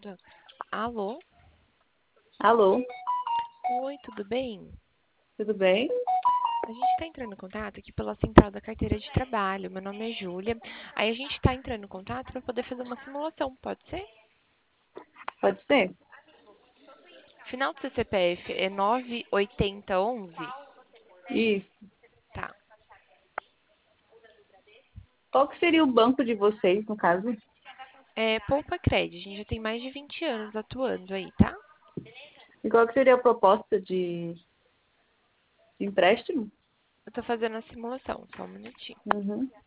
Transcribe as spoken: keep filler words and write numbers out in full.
Pronto. Alô? Alô, Oi, tudo bem? tudo bem? A gente está entrando em contato aqui pela central da carteira de trabalho. Meu nome é Júlia. Aí a gente está entrando em contato para poder fazer uma simulação, pode ser? Pode ser? Final do seu C P F é nove oito zero um um? Isso. Tá. Qual que seria o banco de vocês, no caso? É Poupa Cred. A gente já tem mais de vinte anos atuando aí, tá? E qual que seria a proposta de, de empréstimo? Eu tô fazendo a simulação, só um minutinho. Uhum.